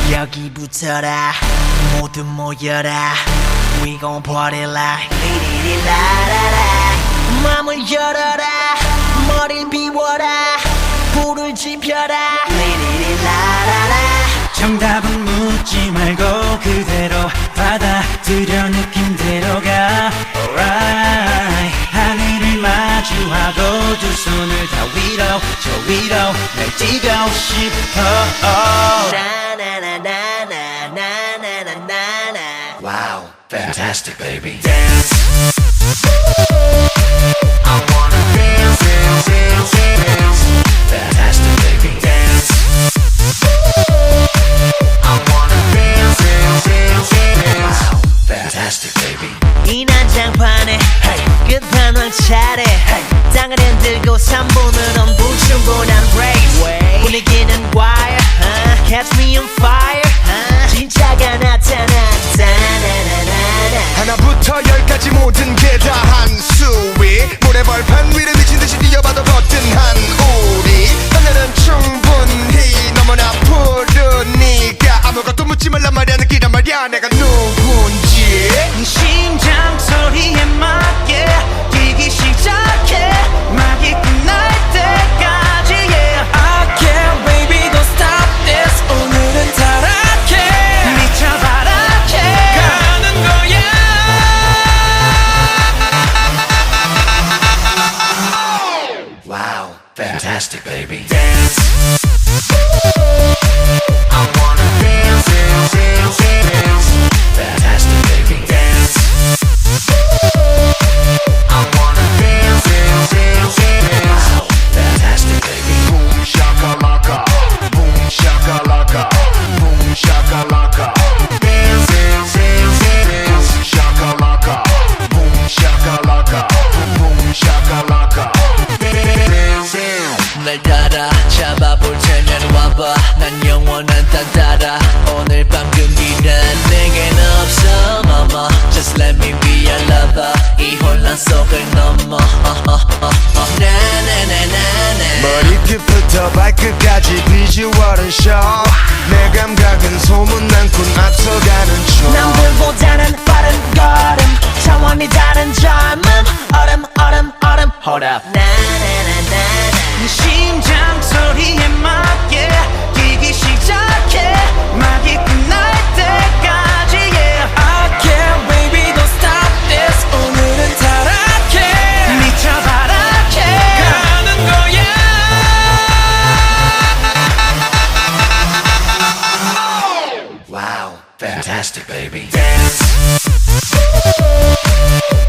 여기부터라 모두 모여라 We gon' party like 리리리라라라 맘을 열어라 머리를 비워라 불을 지펴라 리리리라라라 정답은 묻지 말고 그대로 받아들여 느낌대로 가 Alright 하늘을 마주하고 두 손을 다 위로 저 위로 날 뛰고 싶어 나나나나나나나나나 Wow, fantastic baby Dance I wanna dance, dance, dance, dance Fantastic baby Dance I wanna dance, dance, dance, dance Wow, fantastic baby 이 난장판에 Hey 끝판왕 차례 Hey 땅을 흔들고 3분은 불충분한 race 분위기는 wire Catch me on fire 진짜가 나타났다 하나부터 열까지 모든 게 다 한수위 모래벌판 위를 미친듯이 뛰어봐도 거뜬한 우리 하늘은 충분히 너무나 푸르니까 아무것도 묻지 말란 말이야 느끼란 말이야 내가 누군지 심장 소리에 맞게 뛰기 시작해 막이 끝날 때까지 yeah I can't baby don't stop this 오늘은 타락해 미쳐봐라 가는 거야 Wow fantastic baby Dance I wanna dance, dance, dance, dance Fantastic baby Dance I wanna dance, dance, dance, dance Wow fantastic baby Boom shakalaka Boom shakalaka Boom shakalaka Dance, dance, dance, dance Boom shakalaka Boom shakalaka Boom shakalaka Dance, dance 날 따라 잡아볼 테면 와봐 난 영원한 딴 따라 오늘 밤 끈기란 내겐 없어 mama Just let me be your lover 이 혼란 속을 넘어 나나나나나 머리끝부터 발끝까지 비주얼은 show 내 감각은 소문난군 앞서가는 춤 남들보다는 빠른 걸음 차원이 다른 젊음 얼음 얼음 얼음 Hold up 나나나나나 심장 소리에 맞게 뛰기 시작해 막이 끝날 때까지 yeah I can't baby don't stop this 오늘은 타락해 미쳐봐라 가는 거야 Wow fantastic baby Dance